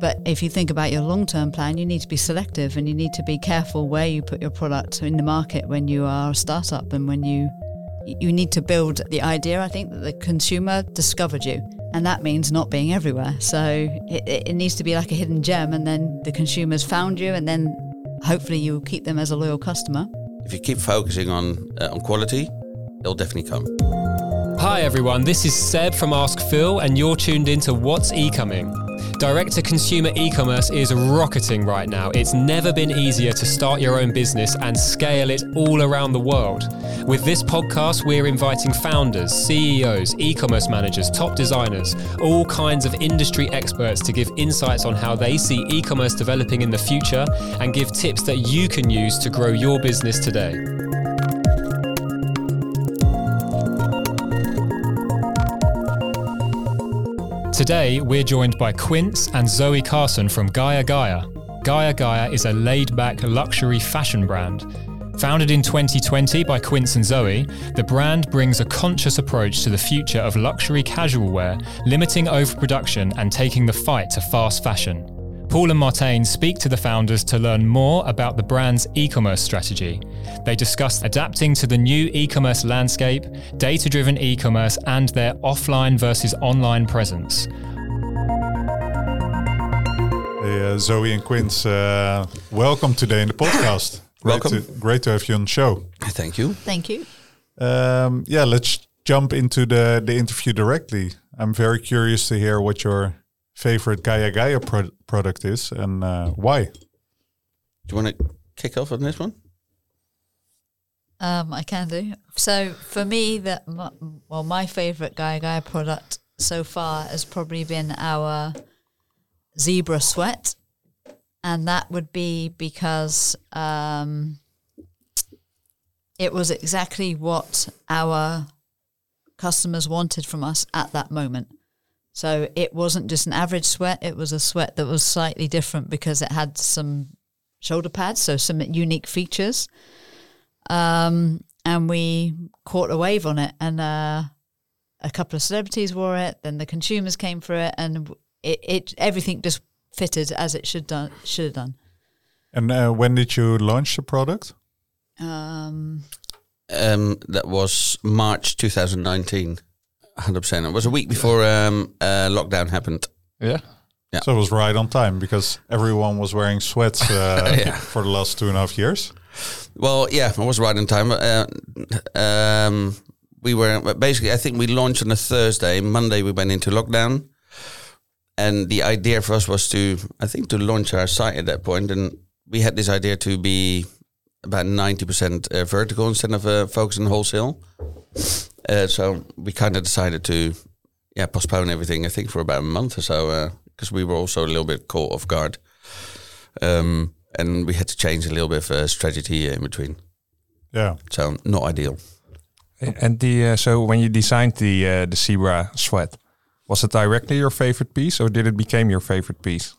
But if you think about your long-term plan, you need to be selective and you need to be careful where you put your product in the market when you are a startup, and when you need to build the idea, I think, that the consumer discovered you. And that means not being everywhere. So it needs to be like a hidden gem, and then the consumers found you, and then hopefully you'll keep them as a loyal customer. If you keep focusing on quality, they'll definitely come. Hi everyone, this is Seb from Ask Phil, and you're tuned into What's E-Coming. Direct-to-consumer e-commerce is rocketing right now. It's never been easier to start your own business and scale it all around the world. With this podcast, we're inviting founders, CEOs, e-commerce managers, top designers, all kinds of industry experts to give insights on how they see e-commerce developing in the future and give tips that you can use to grow your business today. Today, we're joined by Quince and Zoe Carson from Gaia Gaia. Gaia Gaia is a laid-back luxury fashion brand. Founded in 2020 by Quince and Zoe, the brand brings a conscious approach to the future of luxury casual wear, limiting overproduction and taking the fight to fast fashion. Paul and Martijn speak to the founders to learn more about the brand's e-commerce strategy. They discuss adapting to the new e-commerce landscape, data-driven e-commerce, and their offline versus online presence. Hey, Zoe and Quince, welcome today in the podcast. Welcome. Great to have you on the show. Thank you. Thank you. Let's jump into the interview directly. I'm very curious to hear what your favorite Gaia Gaia product is and why. Do you want to kick off on this one? I can do. So for me, my favourite Gaia Gaia product so far has probably been our zebra sweat, and that would be because it was exactly what our customers wanted from us at that moment. So it wasn't just an average sweat, it was a sweat that was slightly different because it had some shoulder pads, so some unique features. And we caught a wave on it, and a couple of celebrities wore it, then the consumers came for it, and it everything just fitted as it should have done. And when did you launch the product? That was March 2019. 100%. It was a week before lockdown happened. Yeah. So it was right on time because everyone was wearing sweats for the last 2.5 years. Well, yeah, I was right on time. We were basically, I think we launched on a Thursday. Monday we went into lockdown, and the idea for us was to launch our site at that point, and we had this idea to be about 90% vertical instead of focus on wholesale. So we kind of decided to postpone everything, I think, for about a month or so, because we were also a little bit caught off guard. And we had to change a little bit of strategy in between. Yeah. So not ideal. And so when you designed the zebra sweat, was it directly your favorite piece, or did it become your favorite piece?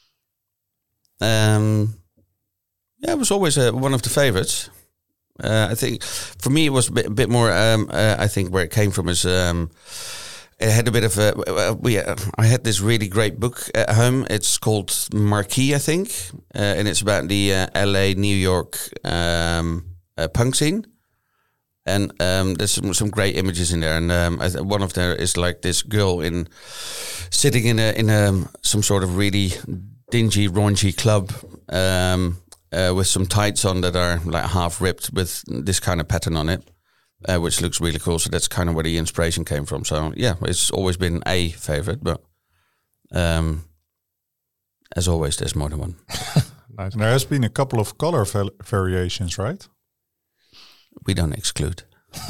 It was always one of the favorites. I think for me it was a bit more. I think where it came from is it had a bit of I had this really great book at home. It's called Marquee, I think, and it's about the LA, New York punk scene. And there's some great images in there, and one of them is like this girl sitting in some sort of really dingy, raunchy club. With some tights on that are like half ripped with this kind of pattern on it, which looks really cool. So that's kind of where the inspiration came from. So yeah, it's always been a favorite, but as always, there's more than one. Nice. There has been a couple of color variations, right? We don't exclude.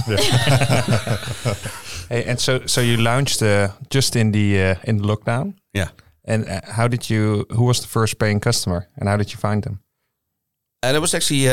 Hey, and so you launched just in the lockdown. Yeah. And who was the first paying customer, and how did you find them? That was actually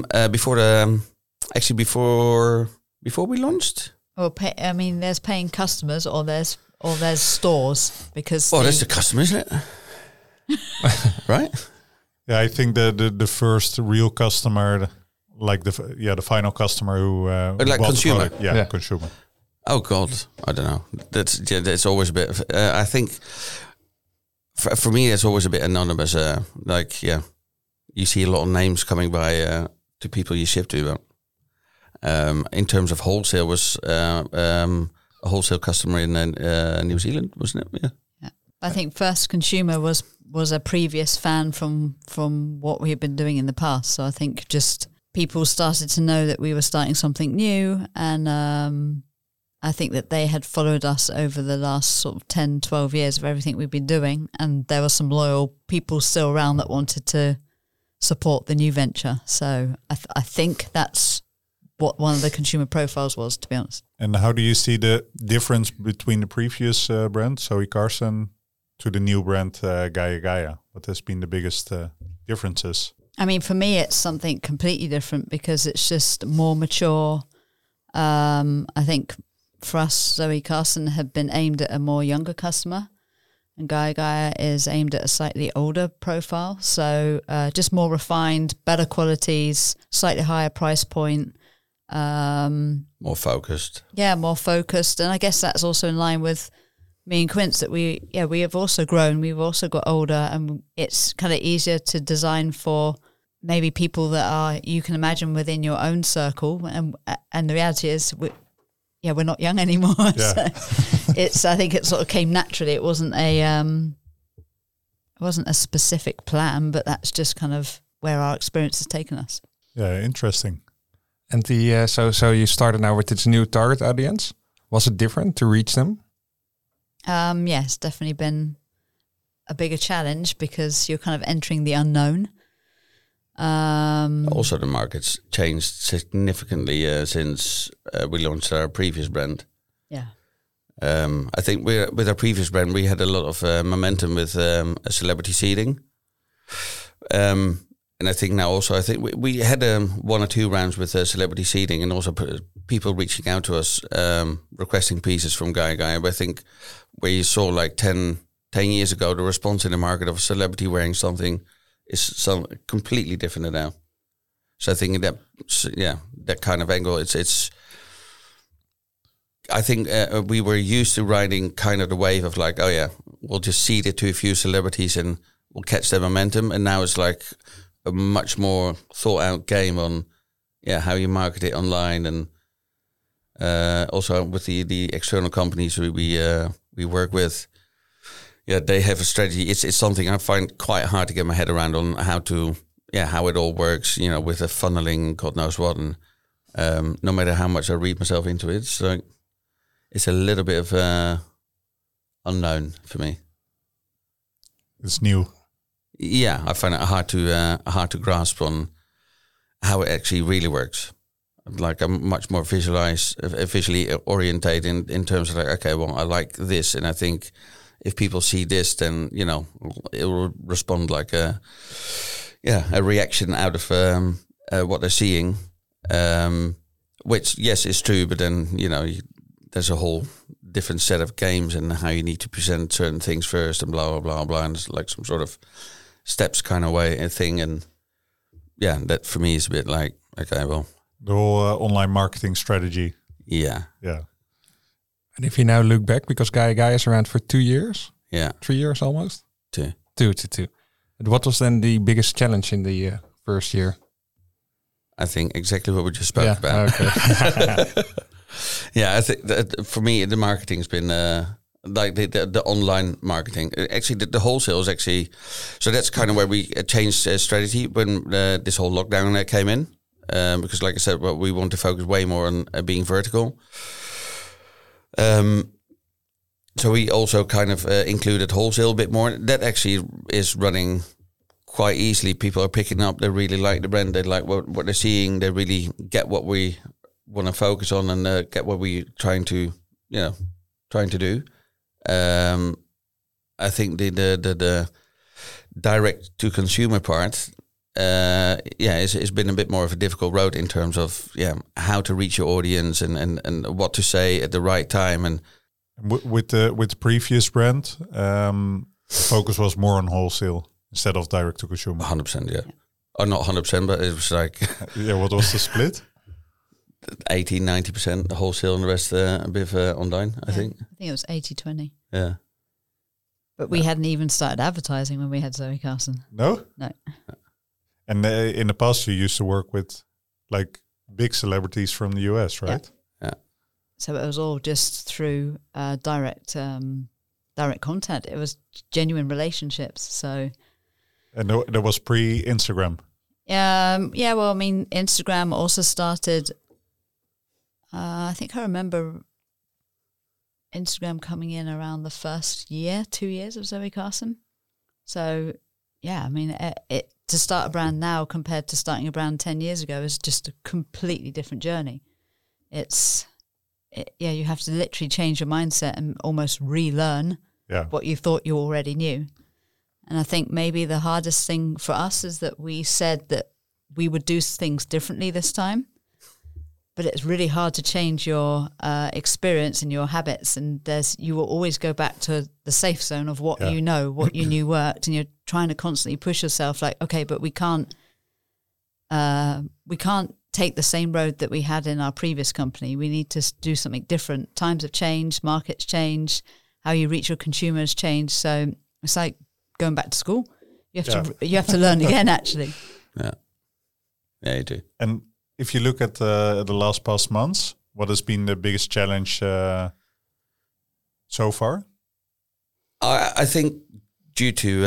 before we launched. Well, there's paying customers, or there's stores, because. Oh, that's the customer, isn't it? Right. Yeah, I think the first real customer, like the final customer who like consumer. Yeah, consumer. Oh God, I don't know. That's always a bit. I think for me, it's always a bit anonymous. You see a lot of names coming by to people you ship to. But in terms of wholesale, was a wholesale customer in New Zealand, wasn't it? Yeah. I think First Consumer was a previous fan from what we had been doing in the past. So I think just people started to know that we were starting something new, and I think that they had followed us over the last sort of 10, 12 years of everything we've been doing, and there were some loyal people still around that wanted to support the new venture. So I think that's what one of the consumer profiles was, to be honest. And how do you see the difference between the previous brand, Zoe Carson, to the new brand, Gaia Gaia? What has been the biggest differences? I mean, for me, it's something completely different because it's just more mature. I think for us, Zoe Carson had been aimed at a more younger customer, and Gaia Gaia is aimed at a slightly older profile. So just more refined, better qualities, slightly higher price point. More focused. Yeah, more focused. And I guess that's also in line with me and Quince, that we have also grown. We've also got older, and it's kind of easier to design for maybe people that are, you can imagine, within your own circle. And the reality is, we're not young anymore. Yeah. So I think it sort of came naturally. It wasn't a specific plan, but that's just kind of where our experience has taken us. Yeah, interesting. And the so you started now with this new target audience. Was it different to reach them? Yes, definitely been a bigger challenge because you're kind of entering the unknown. Also, the market's changed significantly since we launched our previous brand. Yeah. I think with our previous brand, we had a lot of momentum with celebrity seeding. And I think now also, I think we had 1 or 2 rounds with celebrity seeding, and also people reaching out to us, requesting pieces from Gaia Gaia. But I think where you saw like 10 years ago, the response in the market of a celebrity wearing something is completely different now. So I think that kind of angle, it's. I think we were used to riding kind of the wave of like, oh yeah, we'll just seed it to a few celebrities and we'll catch their momentum. And now it's like a much more thought out game on, how you market it online, and also with the external companies we work with. Yeah, they have a strategy. It's something I find quite hard to get my head around on how it all works. With the funneling, God knows what, and no matter how much I read myself into it, it's a little bit of unknown for me. It's new. Yeah, I find it hard to grasp on how it actually really works. Like, I'm much more visually orientated in terms of like, okay, well, I like this, and I think if people see this, then it will respond like a reaction out of what they're seeing, which yes is true, but then there's a whole different set of games and how you need to present certain things first, and blah blah blah blah, and it's like some sort of steps kind of way a thing, and that for me is a bit like, okay, well, the whole online marketing strategy. Yeah. And if you now look back, because Gaia Gaia is around for 2 years, 3 years almost, 2. And what was then the biggest challenge in the first year? I think exactly what we just spoke about. Okay. I think that for me, the marketing's been like the online marketing. Actually, the wholesale is actually, so that's kind of where we changed strategy when this whole lockdown came in. Because like I said, we want to focus way more on being vertical. So we also kind of included wholesale a bit more. That actually is running quite easily. People are picking up. They really like the brand. They like what they're seeing. They really get what we want to focus on, and get what we're trying to do. I think the direct to consumer part, it's been a bit more of a difficult road in terms of how to reach your audience and what to say at the right time. And with the previous brand, focus was more on wholesale instead of direct to consumer. 100%, yeah. Or not 100%, but it was like what was the split? 80-90% wholesale and the rest a bit of online, I think. I think it was 80-20. Yeah. But we hadn't even started advertising when we had Zoe Carson. No? No. And in the past, you used to work with like big celebrities from the US, right? Yeah. So it was all just through direct contact. It was genuine relationships. So, And that was pre-Instagram. yeah. Well, I mean, Instagram also started. I think I remember Instagram coming in around the first 2 years of Zoe Carson. So, yeah, I mean, it to start a brand now compared to starting a brand 10 years ago is just a completely different journey. You have to literally change your mindset and almost relearn what you thought you already knew. And I think maybe the hardest thing for us is that we said that we would do things differently this time. But it's really hard to change your experience and your habits. And you will always go back to the safe zone of what you know, what you knew worked. And you're trying to constantly push yourself like, okay, but we can't take the same road that we had in our previous company. We need to do something different. Times have changed, markets change, how you reach your consumers change. So it's like going back to school. You have to learn again, actually. Yeah, you do. And if you look at the past months, what has been the biggest challenge so far? I think due to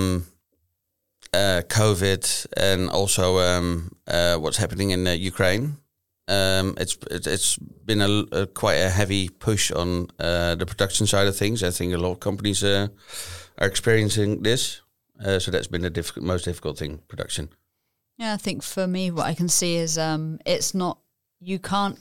COVID and also what's happening in Ukraine, it's been quite a heavy push on the production side of things. I think a lot of companies are experiencing this, so that's been the most difficult thing, production. Yeah, I think for me, what I can see is it's not you can't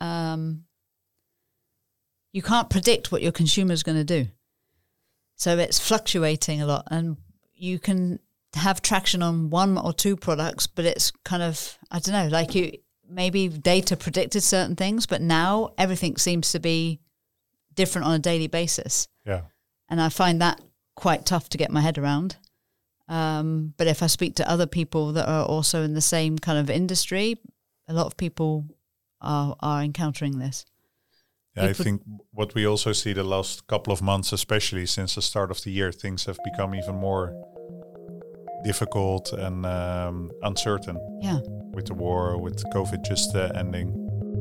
predict what your consumer is going to do. So it's fluctuating a lot, and you can have traction on one or two products, but it's kind of, I don't know, like maybe data predicted certain things, but now everything seems to be different on a daily basis. Yeah, and I find that quite tough to get my head around. But if I speak to other people that are also in the same kind of industry, a lot of people are encountering this. Yeah, I think what we also see the last couple of months, especially since the start of the year, things have become even more difficult and uncertain. Yeah. With the war, with COVID just ending.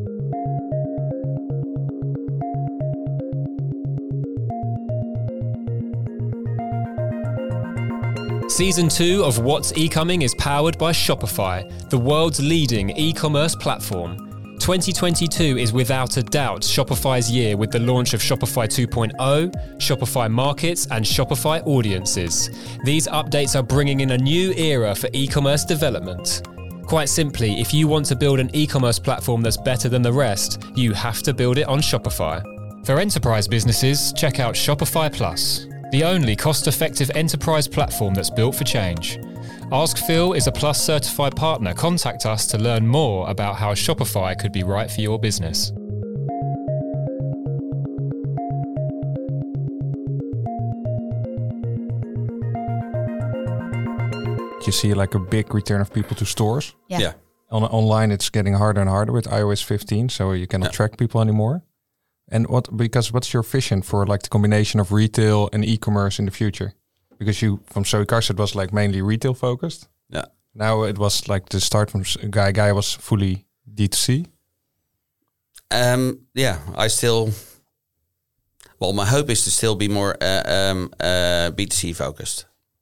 Season 2 of What's E-Coming is powered by Shopify, the world's leading e-commerce platform. 2022 is without a doubt Shopify's year with the launch of Shopify 2.0, Shopify Markets and Shopify Audiences. These updates are bringing in a new era for e-commerce development. Quite simply, if you want to build an e-commerce platform that's better than the rest, you have to build it on Shopify. For enterprise businesses, check out Shopify Plus, the only cost-effective enterprise platform that's built for change. Ask Phil is a Plus certified partner. Contact us to learn more about how Shopify could be right for your business. You see like a big return of people to stores. Yeah. Online, it's getting harder and harder with iOS 15, so you cannot track people anymore. And what's your vision for like the combination of retail and e-commerce in the future? Because you, from Zoe Carson, it was like mainly retail focused. Yeah. Now it was like the start from Gaia was fully D2C. My hope is to still be more B2C focused,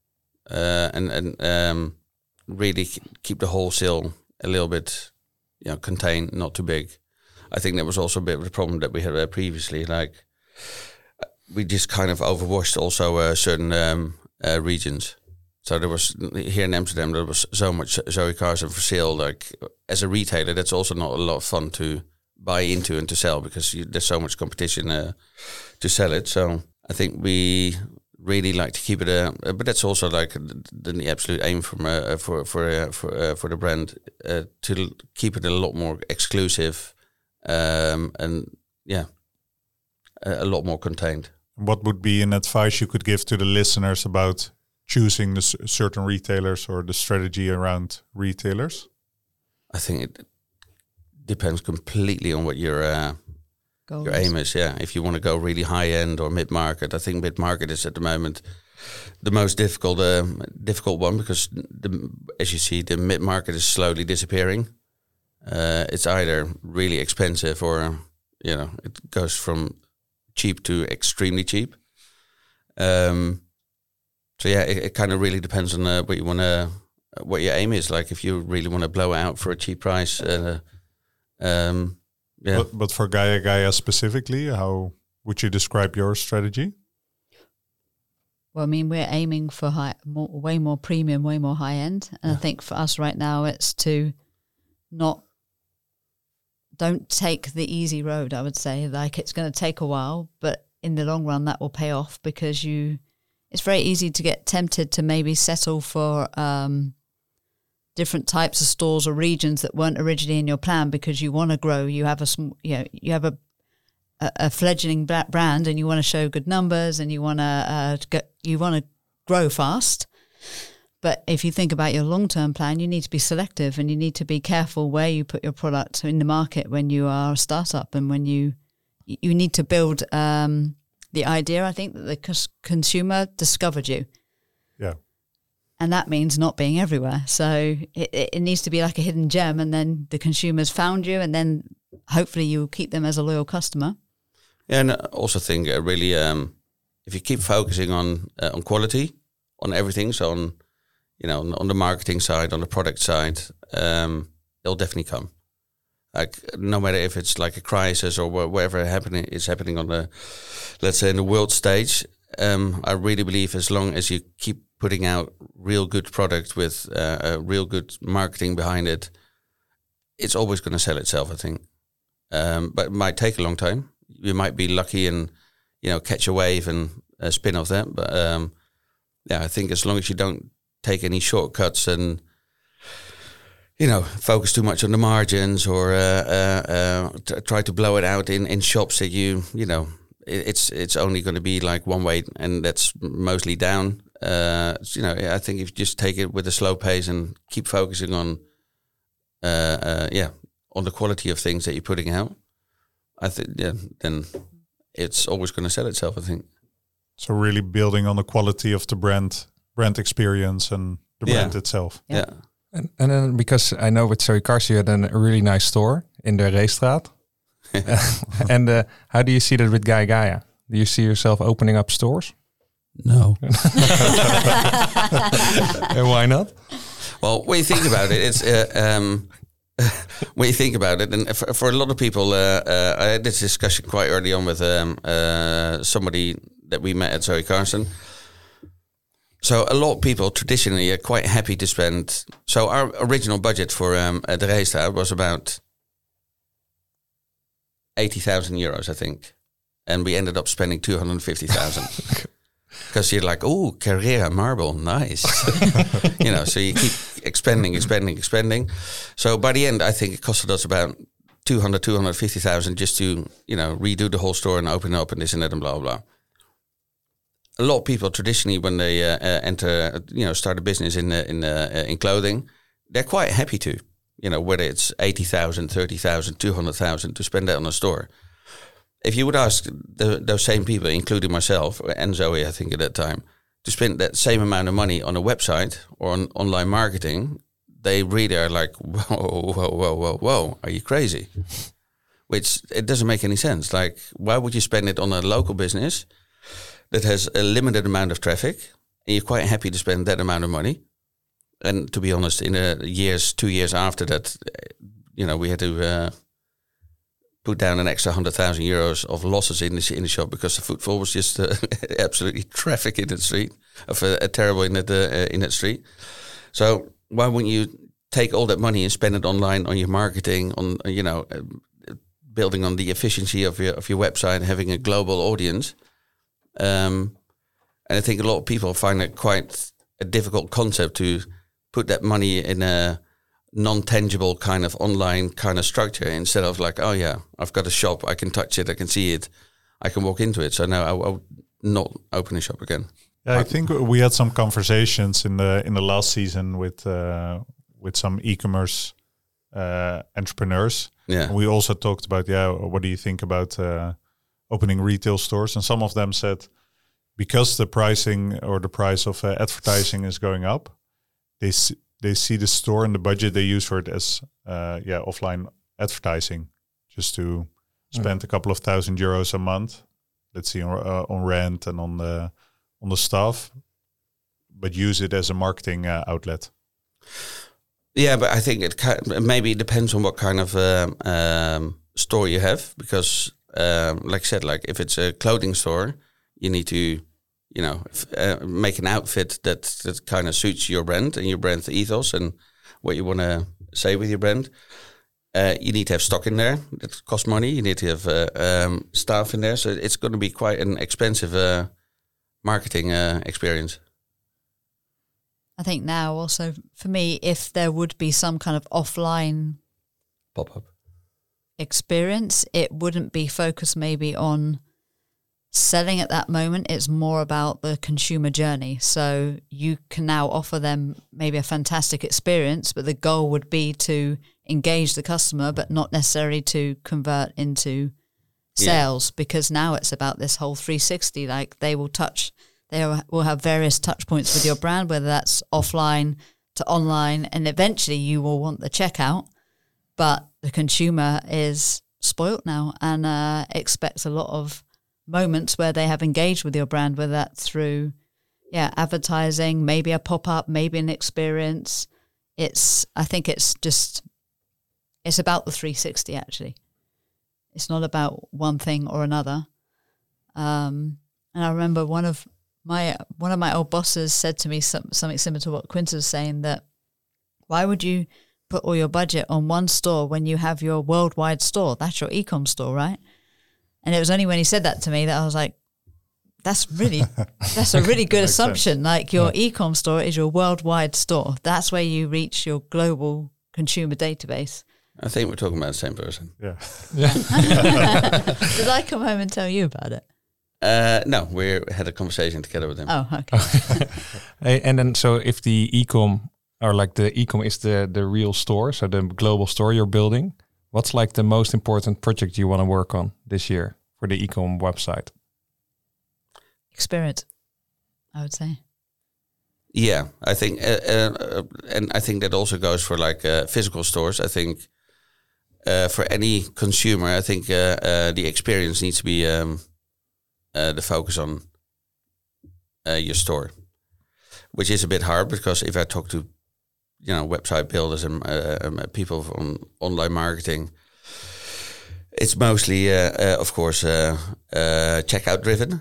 and really keep the wholesale a little bit, contained, not too big. I think that was also a bit of the problem that we had previously. Like we just kind of overwashed also certain regions. So there was here in Amsterdam, there was so much Zoe Carson for sale. Like as a retailer, that's also not a lot of fun to buy into and to sell because there's so much competition to sell it. So I think we really like to keep it, but that's also like the absolute aim for the brand to keep it a lot more exclusive. A lot more contained. What would be an advice you could give to the listeners about choosing the certain retailers or the strategy around retailers? I think it depends completely on what your goal your aim is. Yeah, if you want to go really high end or mid market, I think mid market is at the moment the most difficult one, because as you see, the mid market is slowly disappearing. It's either really expensive or it goes from cheap to extremely cheap. So yeah, it kind of really depends on what your aim is. Like if you really want to blow out for a cheap price. Yeah. But for Gaia specifically, how would you describe your strategy? Well, I mean, we're aiming for way more premium, way more high end. And I think for us right now, it's to don't take the easy road, I would say. Like it's going to take a while, but in the long run, that will pay off, because it's very easy to get tempted to maybe settle for different types of stores or regions that weren't originally in your plan because you want to grow. You have a fledgling brand and you want to show good numbers and you want to grow fast. But if you think about your long-term plan, you need to be selective and you need to be careful where you put your product in the market when you are a startup, and when you need to build the idea, I think, that the consumer discovered you. Yeah. And that means not being everywhere. So it needs to be like a hidden gem, and then the consumers found you, and then hopefully you keep them as a loyal customer. Yeah, and I also think really, if you keep focusing on quality, on everything, so on the marketing side, on the product side, it'll definitely come. Like no matter if it's like a crisis or whatever is happening on the, let's say, in the world stage, I really believe as long as you keep putting out real good product with real good marketing behind it, it's always going to sell itself, I think. But it might take a long time. You might be lucky and catch a wave and spin off that. But I think as long as you don't take any shortcuts and focus too much on the margins or try to blow it out in shops that it's only going to be like one way, and that's mostly down. I think if you just take it with a slow pace and keep focusing on the quality of things that you're putting out, I think then it's always going to sell itself, I think. So really building on the quality of the brand experience and the brand itself. Yeah. And then, because I know with Zoe Carson you had a really nice store in the Reestraat. And how do you see that with Gaia? Do you see yourself opening up stores? No. And why not? Well, when you think about it, it's when you think about it, and for a lot of people, I had this discussion quite early on with somebody that we met at Zoe Carson. So a lot of people traditionally are quite happy to spend. So our original budget for the Reestraat was about 80,000 euros, I think, and we ended up spending 250,000 because you're like, oh, Carrera marble, nice, So you keep expanding. So by the end, I think it costed us about 250,000 just to redo the whole store and open up and this and that and blah blah. A lot of people traditionally, when they start a business in clothing, they're quite happy to, whether it's 80,000, 30,000, 200,000 to spend that on a store. If you would ask those same people, including myself and Zoe, I think at that time, to spend that same amount of money on a website or on online marketing, they really are like, whoa, are you crazy? Which it doesn't make any sense. Like, why would you spend it on a local business that has a limited amount of traffic, and you're quite happy to spend that amount of money? And to be honest, in 2 years after that, we had to put down an extra 100,000 euros of losses in the shop because the footfall was just absolutely traffic in the street, terrible in that street. So why wouldn't you take all that money and spend it online on your marketing, on building on the efficiency of your website, having a global audience? And I think a lot of people find it quite a difficult concept to put that money in a non-tangible kind of online kind of structure instead of like, oh yeah, I've got a shop, I can touch it, I can see it, I can walk into it. So now I will not open a shop again. Yeah, I think we had some conversations in the last season with some e-commerce entrepreneurs. Yeah. And we also talked about, what do you think about opening retail stores? And some of them said, because the pricing or the price of advertising is going up, they see the store and the budget they use for it as offline advertising, just to spend a couple of €1,000 a month, let's see, on rent and on the staff, but use it as a marketing outlet. Yeah, but I think maybe it depends on what kind of store you have, because like I said, like if it's a clothing store, you need to, make an outfit that kind of suits your brand and your brand ethos and what you want to say with your brand. You need to have stock in there that costs money. You need to have staff in there, so it's going to be quite an expensive marketing experience. I think now also for me, if there would be some kind of offline Pop-up experience, it wouldn't be focused maybe on selling at that moment. It's more about the consumer journey. So you can now offer them maybe a fantastic experience, but the goal would be to engage the customer, but not necessarily to convert into sales, because now it's about this whole 360. Like they will have various touch points with your brand, whether that's offline to online, and eventually you will want the checkout, but the consumer is spoilt now and expects a lot of moments where they have engaged with your brand, whether that's through advertising, maybe a pop-up, maybe an experience. I think it's about the 360 actually. It's not about one thing or another. And I remember one of my old bosses said to me something similar to what Quintus was saying, that why would you put all your budget on one store when you have your worldwide store? That's your e-com store, right? And it was only when he said that to me that I was like, that's a really good assumption. Sense. Like your e-com store is your worldwide store. That's where you reach your global consumer database. I think we're talking about the same person. Yeah. Did I come home and tell you about it? No, we had a conversation together with him. Oh, okay. Hey, and then, so if the e-com, or like the e-com is the real store, so the global store you're building, what's like the most important project you want to work on this year for the e-com website? Experience, I would say. Yeah, I think, and I think that also goes for like physical stores. I think for any consumer, I think the experience needs to be the focus on your store, which is a bit hard because if I talk to website builders and people from online marketing, it's mostly of course checkout driven.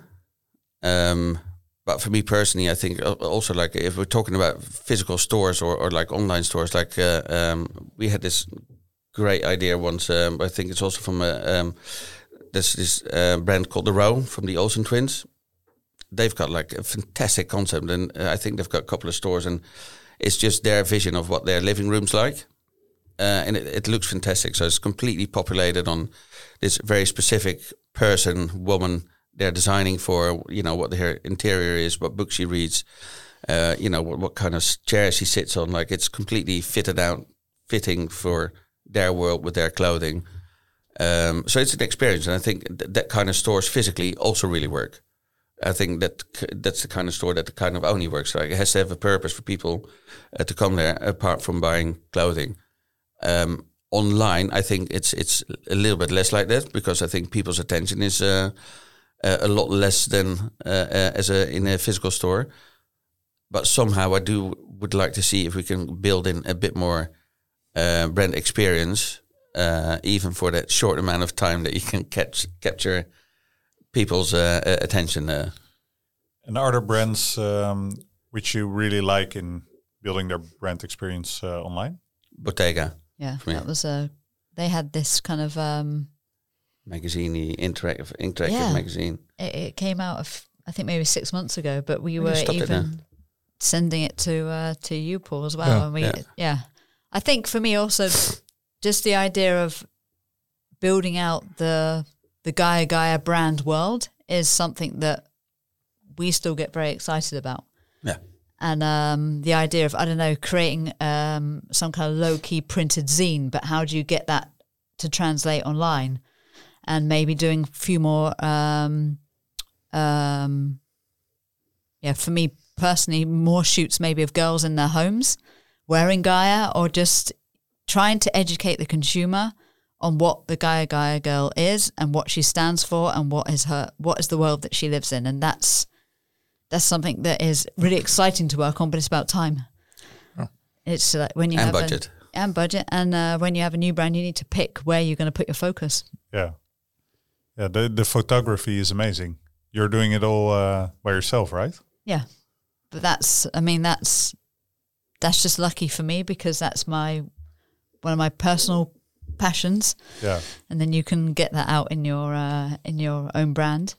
But for me personally, I think also like if we're talking about physical stores or like online stores, like we had this great idea once. I think it's also from this brand called The Row from the Olsen twins. They've got like a fantastic concept, and I think they've got a couple of stores, and it's just their vision of what their living room's like. And it looks fantastic. So it's completely populated on this very specific woman, they're designing for, what her interior is, what book she reads, what kind of chair she sits on. Like it's completely fitting for their world with their clothing. So it's an experience. And I think that kind of stores physically also really work. I think that's the kind of store that kind of only works. Like it has to have a purpose for people to come there apart from buying clothing. Online, I think it's a little bit less like that because I think people's attention is a lot less than in a physical store. But somehow I would like to see if we can build in a bit more brand experience, even for that short amount of time that you can capture people's attention. And are there brands which you really like in building their brand experience online? Bottega. Yeah, that was they had this kind of magazine, interactive magazine. It came out I think maybe 6 months ago, but we were even sending it to you, Paul, as well. Yeah. And I think for me also, just the idea of building out the Gaia brand world is something that we still get very excited about. Yeah. And the idea of, I don't know, creating some kind of low-key printed zine, but how do you get that to translate online? And maybe doing a few more, for me personally, more shoots maybe of girls in their homes wearing Gaia, or just trying to educate the consumer on what the Gaia girl is and what she stands for and what is the world that she lives in. And that's something that is really exciting to work on, but it's about time. Oh. It's like when you have budget. And when you have a new brand, you need to pick where you're going to put your focus. Yeah. The photography is amazing. You're doing it all by yourself, right? Yeah, but that's just lucky for me, because that's one of my personal passions. Yeah, and then you can get that out in your own brand.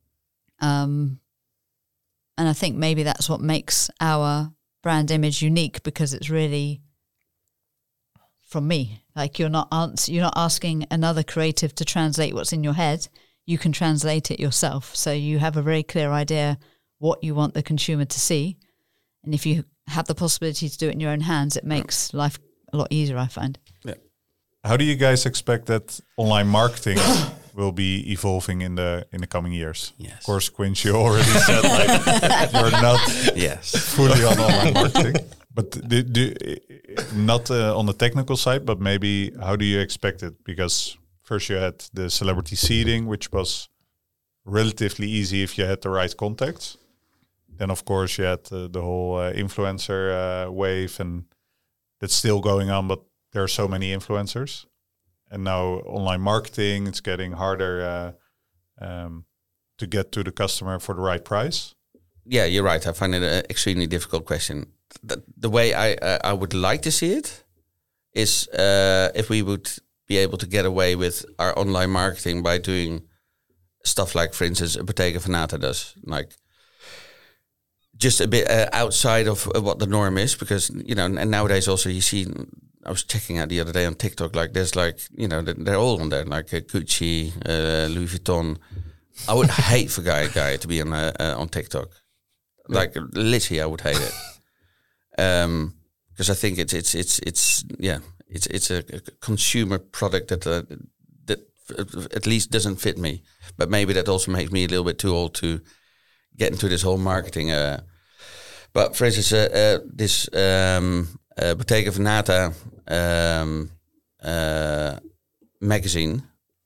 And I think maybe that's what makes our brand image unique, because it's really from me. Like you're not asking another creative to translate what's in your head. You can translate it yourself. So you have a very clear idea what you want the consumer to see. And if you have the possibility to do it in your own hands, it makes life a lot easier, I find. Yeah. How do you guys expect that online marketing will be evolving in the coming years? Yes. Of course, Quince, you already said you're not fully on online marketing. But not on the technical side, but maybe how do you expect it? Because first you had the celebrity seeding, which was relatively easy if you had the right contacts. Then, of course, you had the whole influencer wave, and that's still going on, but there are so many influencers. And now online marketing, it's getting harder to get to the customer for the right price. Yeah, you're right. I find it an extremely difficult question. The way I would like to see it is if we would be able to get away with our online marketing by doing stuff like, for instance, Bottega Veneta does, like just a bit outside of what the norm is, because, you know, and nowadays also you see, I was checking out the other day on TikTok, like there's like, you know, they're all on there, like Gucci, Louis Vuitton. I would hate for Gaia to be on TikTok. Like literally, I would hate it. Because I think it's a consumer product that at least doesn't fit me. But maybe that also makes me a little bit too old to get into this whole marketing. But for instance, this Bottega Veneta magazine,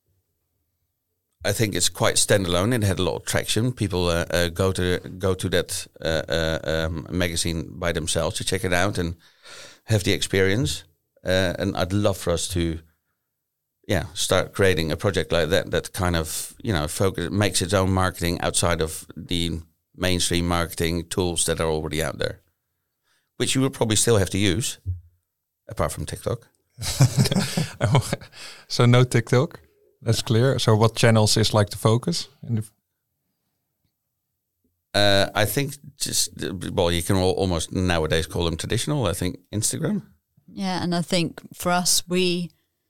I think it's quite standalone. It had a lot of traction. People go to that magazine by themselves to check it out and have the experience. And I'd love for us to, start creating a project like that kind of, makes its own marketing outside of the mainstream marketing tools that are already out there, which you will probably still have to use, apart from TikTok. So no TikTok. That's clear. So what channels is like the focus? I think you can almost nowadays call them traditional. I think Instagram. Yeah, and I think for us, we've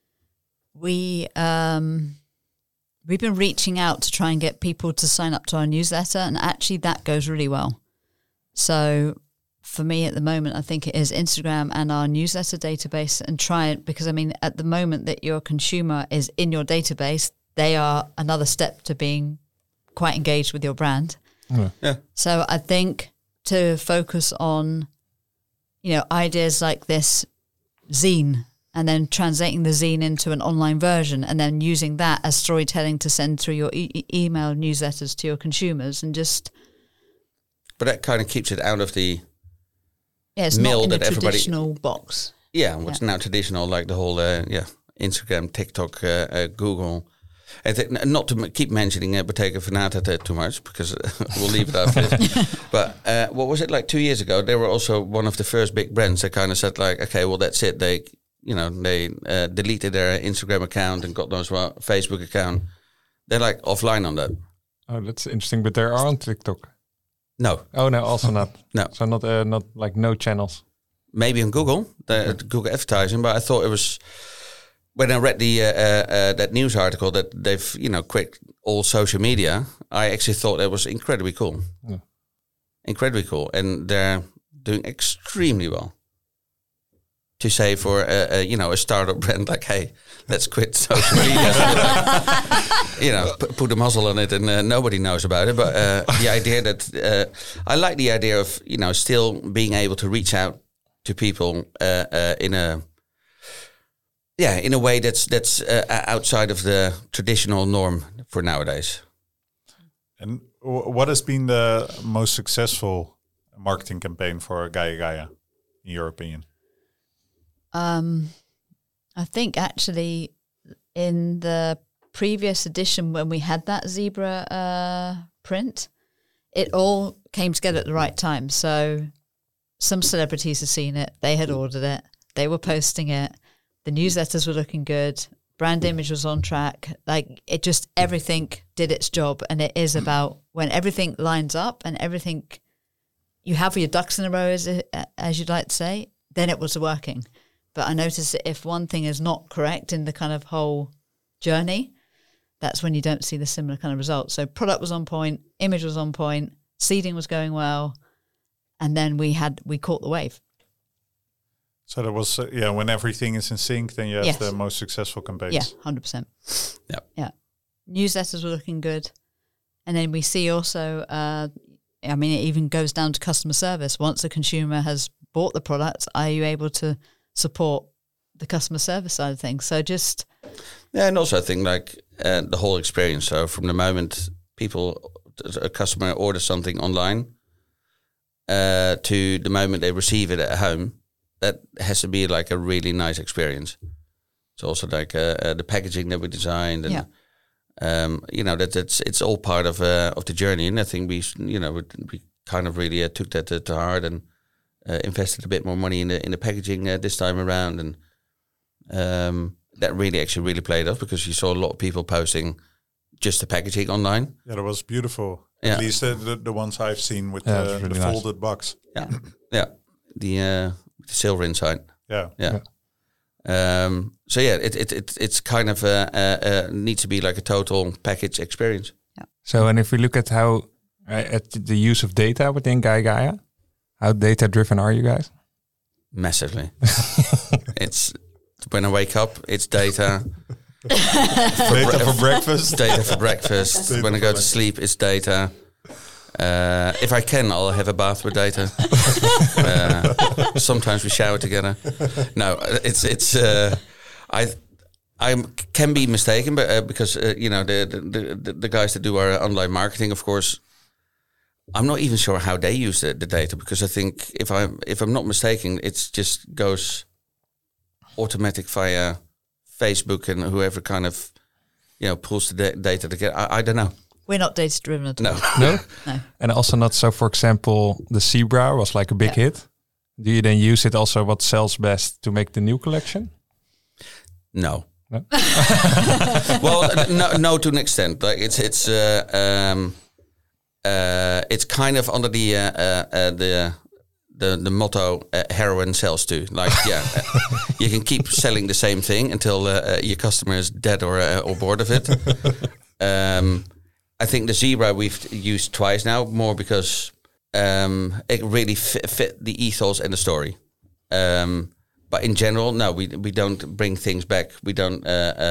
been reaching out to try and get people to sign up to our newsletter, and actually that goes really well. So for me at the moment, I think it is Instagram and our newsletter database, and try it, because I mean, at the moment that your consumer is in your database, they are another step to being quite engaged with your brand. Yeah. So I think to focus on, ideas like this zine, and then translating the zine into an online version, and then using that as storytelling to send through your email newsletters to your consumers, and just. But that kind of keeps it out of the. Yeah, it's mail not in that the everybody traditional box. Yeah, what's now traditional, like the whole Instagram, TikTok, Google. And not to keep mentioning Bottega Veneta too much, because we'll leave it after this. But what was it, like 2 years ago? They were also one of the first big brands that kind of said like, okay, well that's it. They deleted their Instagram account and got those Facebook account. They're like offline on that. Oh, that's interesting. But they are on TikTok. No. Oh no, also not. No. So not like no channels. Maybe on Google, Google advertising. But I thought it was. When I read the that news article that they've quit all social media, I actually thought that was incredibly cool. Yeah. Incredibly cool, and doing extremely well. To say for a startup brand like, hey, let's quit social media, put a muzzle on it and nobody knows about it. But the idea that I like the idea of still being able to reach out to people in a way that's outside of the traditional norm for nowadays. And what has been the most successful marketing campaign for Gaia Gaia, in your opinion? I think actually in the previous edition when we had that zebra print, it all came together at the right time. So some celebrities had seen it, they had ordered it, they were posting it, the newsletters were looking good, brand image was on track. Like it just, everything did its job. And it is about when everything lines up and everything, you have your ducks in a row, as you'd like to say, then it was working. But I noticed that if one thing is not correct in the kind of whole journey, that's when you don't see the similar kind of results. So product was on point, image was on point, seeding was going well, and then we caught the wave. So there was, when everything is in sync, then you have the most successful campaigns. Yeah, 100%. Yeah. Newsletters were looking good. And then we see also, it even goes down to customer service. Once a consumer has bought the product, are you able to support the customer service side of things? So just... Yeah, and also I think the whole experience. So from the moment a customer orders something online to the moment they receive it at home, that has to be like a really nice experience. It's also like the packaging that we designed, and it's all part of the journey. And I think we kind of really took that to heart and invested a bit more money in the packaging this time around, and that really played off because you saw a lot of people posting just the packaging online. Yeah, that was beautiful. Yeah. At least the ones I've seen with really the nice. folded box. Yeah, the silver inside. Yeah. So it's kind of needs to be like a total package experience. Yeah. So, and if we look at how at the use of data within Gaia Gaia, how data driven are you guys? Massively. It's when I wake up, it's data. Data for breakfast. Data for breakfast. Data when I for go to sleep, it's data. If I can, I'll have a bath with data. Sometimes we shower together. No, it's. I can be mistaken, but because the guys that do our online marketing, of course, I'm not even sure how they use the data, because I think if I'm not mistaken, it just goes automatic via Facebook and whoever kind of pulls the data together. I don't know. We're not data driven at all. No? No. And also not so, for example, the Zebra was like a big hit. Do you then use it also what sells best to make the new collection? No. Well, no, to an extent. Like it's kind of under the motto heroin sells too. Like you can keep selling the same thing until your customer is dead or bored of it. I think the Zebra we've used twice now, more because it really fit the ethos and the story. But in general, no, we don't bring things back. We don't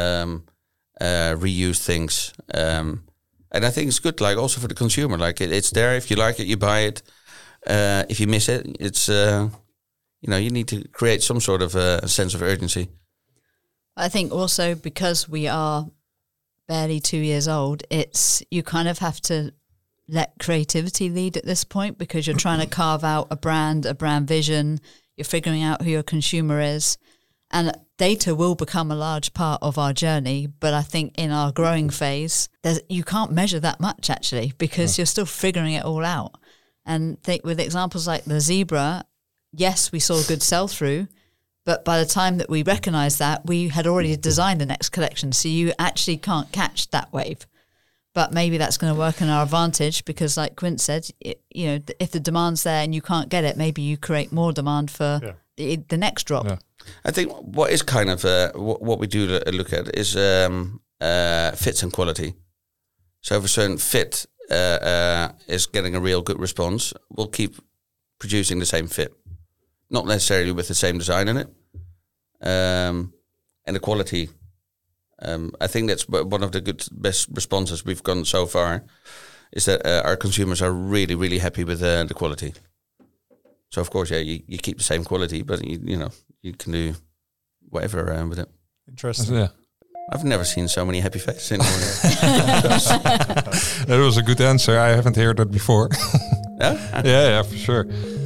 reuse things. And I think it's good, like also for the consumer. Like it's there. If you like it, you buy it. If you miss it, it's you need to create some sort of a sense of urgency. I think also because we are barely 2 years old, you kind of have to let creativity lead at this point, because you're trying to carve out a brand vision. You're figuring out who your consumer is, and data will become a large part of our journey. But I think in our growing phase, you can't measure that much actually, because you're still figuring it all out. And with examples like the Zebra, yes, we saw good sell-through, but by the time that we recognized that, we had already designed the next collection. So you actually can't catch that wave. But maybe that's going to work in our advantage, because like Quint said, if the demand's there and you can't get it, maybe you create more demand for the next drop. Yeah. I think what is kind of what we do look at is fits and quality. So if a certain fit is getting a real good response, we'll keep producing the same fit, not necessarily with the same design in it, and the quality. I think that's one of the best responses we've gotten so far, is that our consumers are really, really happy with the quality. So of course, you keep the same quality, but you can do whatever with it. Interesting. Yeah. I've never seen so many happy faces in the morning. That was a good answer. I haven't heard that before. No? Yeah, for sure.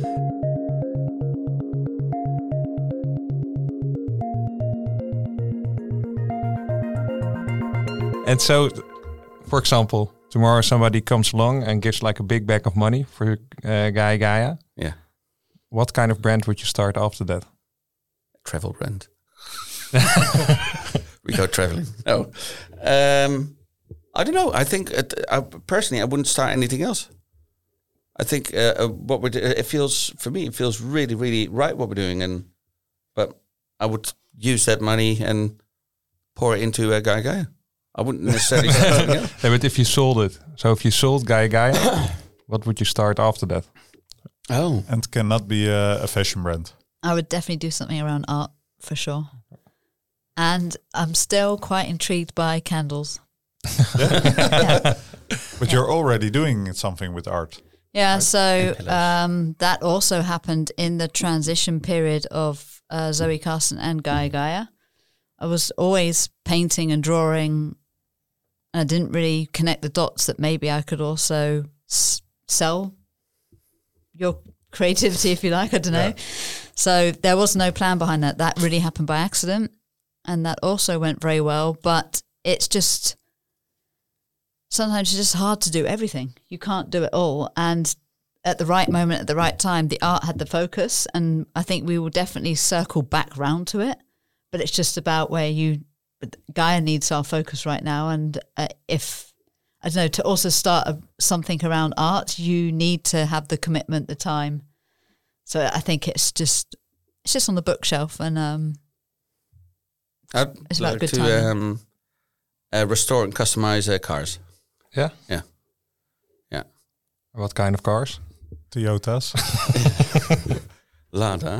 And so, for example, tomorrow somebody comes along and gives like a big bag of money for Gaia. Yeah. What kind of brand would you start after that? Travel brand. We go traveling. No. I don't know. I think personally, I wouldn't start anything else. I think what we're it feels really, really right what we're doing, but I would use that money and pour it into Gaia. I wouldn't necessarily start something else. Yeah, but if you sold it, so if you sold Gaia, what would you start after that? Oh, And it cannot be a fashion brand. I would definitely do something around art for sure. And I'm still quite intrigued by candles. But you're already doing something with art. Yeah, so that also happened in the transition period of Zoe Carson and Gaia. I was always painting and drawing, and I didn't really connect the dots that maybe I could also sell your creativity, if you like, I don't know. So there was no plan behind that. That really happened by accident, and that also went very well. But it's just, sometimes it's just hard to do everything. You can't do it all. And at the right moment, at the right time, the art had the focus, and I think we will definitely circle back round to it. But it's just about Gaia needs our focus right now. And if, I don't know, to also start something around art, you need to have the commitment, the time. So I think it's just on the bookshelf, and it's about good timing. Restore and customize cars. Yeah? Yeah. What kind of cars? Toyotas. Lada.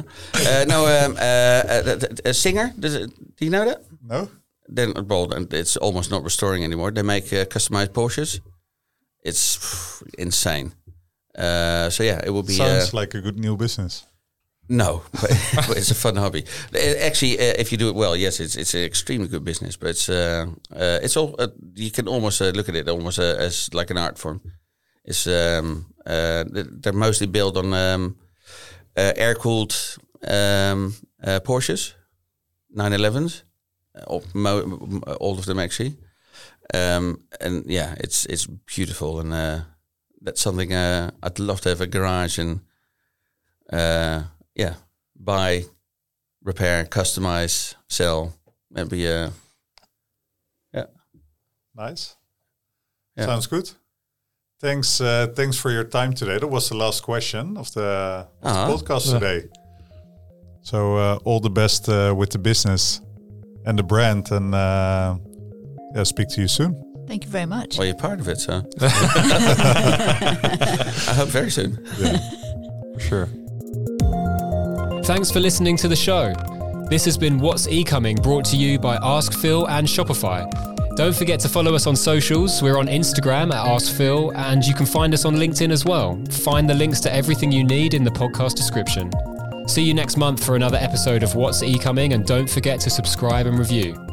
A Singer. Do you know that? No? Then and it's almost not restoring anymore. They make customized Porsches. It's insane. So yeah, it will be. Sounds like a good new business. No, but it's a fun hobby. Actually, if you do it well, yes, it's an extremely good business. But it's all you can almost look at it almost as like an art form. It's they're mostly built on air-cooled Porsches, 911s, all of them actually. And yeah, it's beautiful, and that's something I'd love to have a garage and buy, repair, customize, sell. That'd be Nice. Yeah. Sounds good. Thanks for your time today. That was the last question of the podcast today. So all the best with the business and the brand, and speak to you soon. Thank you very much. Well, you're part of it, so I hope very soon. Yeah. For sure. Thanks for listening to the show. This has been What's E-Coming, brought to you by Ask Phil and Shopify. Don't forget to follow us on socials. We're on Instagram at AskPhil, and you can find us on LinkedIn as well. Find the links to everything you need in the podcast description. See you next month for another episode of What's E-Coming, and don't forget to subscribe and review.